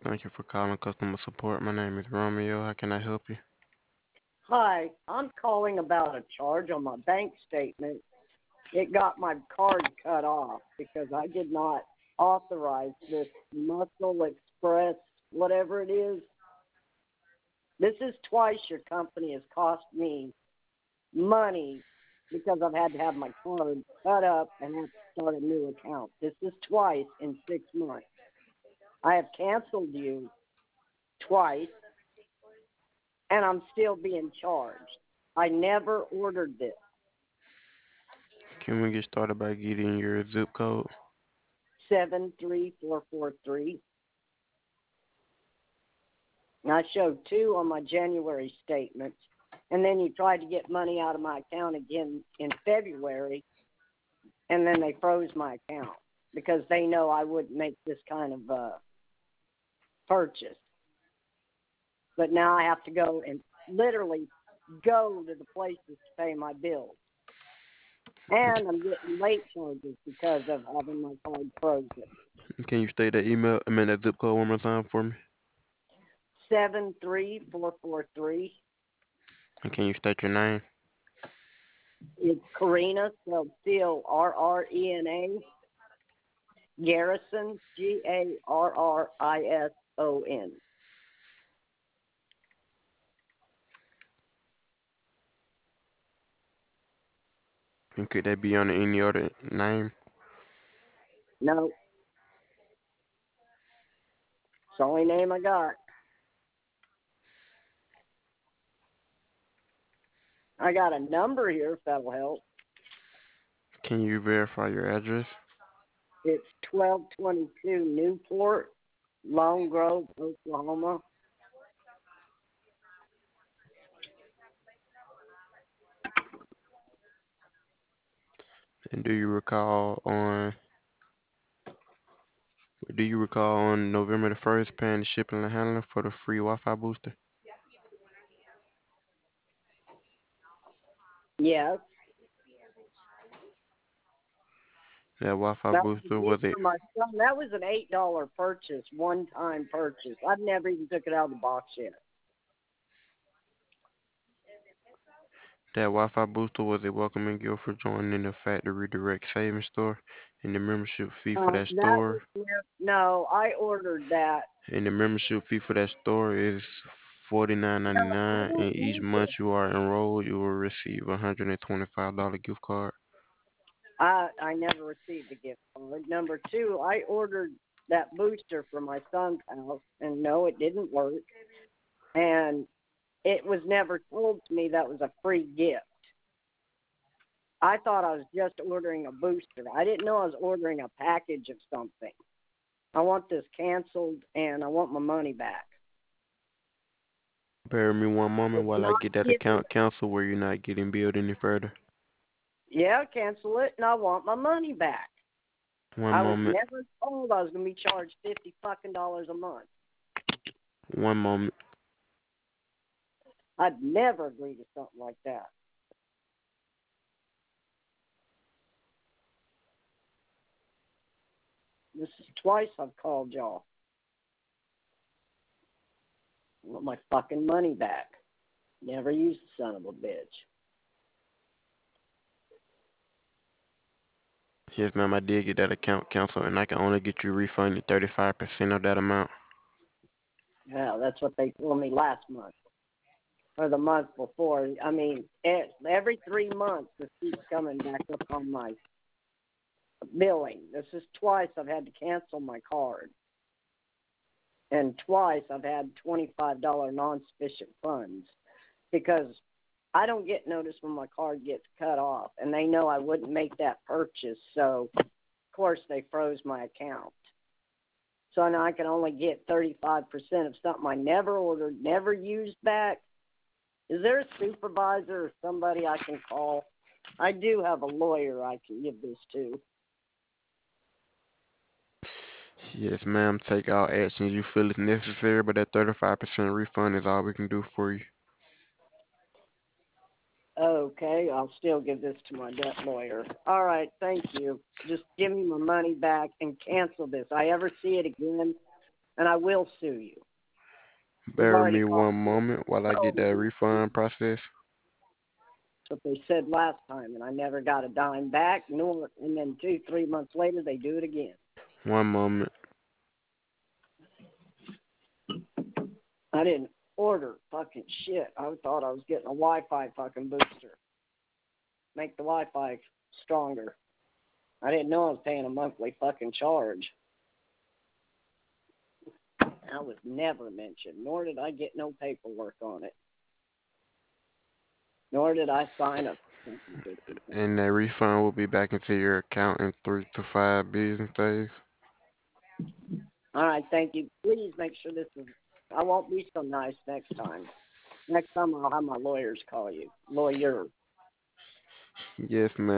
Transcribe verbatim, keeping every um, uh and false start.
Thank you for calling customer support. My name is Romeo. How can I help you? Hi, I'm calling about a charge on my bank statement. It got my card cut off because I did not authorize this Muscle Express, whatever it is. This is twice your company has cost me money because I've had to have my card cut up and have to start a new account. This is twice in six months. I have canceled you twice and I'm still being charged. I never ordered this. Can we get started by getting your zip code? seven three four four three. And I showed two on my January statements. And then you tried to get money out of my account again in February, and then they froze my account because they know I wouldn't make this kind of uh, purchase. But now I have to go and literally go to the places to pay my bills. And I'm getting late charges because of having my card frozen. Can you state that email, I mean that zip code one more time for me? seven three four four three. And can you state your name? It's Karina, spelled C O R R E N A. Garrison, G A R R I S O N. And could that be under any other name? No, it's the only name I got. I got a number here if that'll help. Can you verify your address? It's twelve twenty-two Newport, Long Grove, Oklahoma. And do you recall on do you recall on November the first paying the shipping and handling for the free Wi-Fi booster? Yes, That Wi-Fi that was booster a gift was it? for my son. That was an eight dollar purchase, one time purchase. I've never even took it out of the box yet. That Wi-Fi booster was a welcoming gift for joining the Factory Direct Savings Store, and the membership fee for Uh, that that was store no, I ordered that. And the membership fee for that store is forty-nine No, I ninety-nine, don't and each need month it. you are enrolled, you will receive a hundred and twenty-five dollar gift card. I I never received a gift card. Number two, I ordered that booster for my son's house, and no, it didn't work. And it was never told to me that was a free gift. I thought I was just ordering a booster. I didn't know I was ordering a package of something. I want this canceled, and I want my money back. Bear with me one moment It's while I not get that given. account canceled where you're not getting billed any further. Yeah, cancel it, and I want my money back. One I was moment, never told I was going to be charged fifty fucking dollars a month. one moment. I'd never agree to something like that. This is twice I've called y'all. I want my fucking money back. Never used the son of a bitch. Yes, ma'am, I did get that account canceled, and I can only get you refunded thirty-five percent of that amount. Yeah, that's what they told me last month or the month before. I mean, it, every three months this keeps coming back up on my billing. This is twice I've had to cancel my card, and twice I've had twenty-five dollars non-sufficient funds because I don't get notice when my card gets cut off, and they know I wouldn't make that purchase, so of course they froze my account. So now I can only get thirty-five percent of something I never ordered, never used back. Is there a supervisor or somebody I can call? I do have a lawyer I can give this to. Yes, ma'am, take all actions you feel is necessary, but that thirty-five percent refund is all we can do for you. Okay, I'll still give this to my debt lawyer. All right, thank you. Just give me my money back and cancel this. I ever see it again, and I will sue you. They've Bear with already me called one me. moment while I Told get that me refund process. that's what they said last time, and I never got a dime back. Nor, and then two, three months later, they do it again. One moment. I didn't order fucking shit. I thought I was getting a Wi-Fi fucking booster, make the Wi-Fi stronger. I didn't know I was paying a monthly fucking charge. That was never mentioned, nor did I get no paperwork on it, nor did I sign a. And that refund will be back into your account in three to five business days. All right, thank you. Please make sure this is. I won't be so nice next time. Next time I'll have my lawyers call you. Lawyer. Yes, ma'am.